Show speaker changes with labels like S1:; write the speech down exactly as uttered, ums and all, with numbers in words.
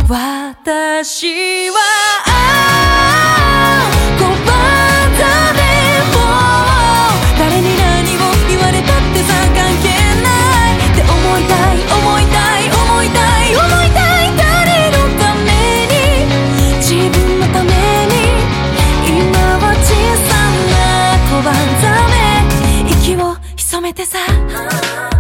S1: 私は拒んだでも誰に何を言われたってさ関係ないって思いたい思いたい思いたい思いたい誰のために自分のために今は小さな小判ザメ息を潜めてさ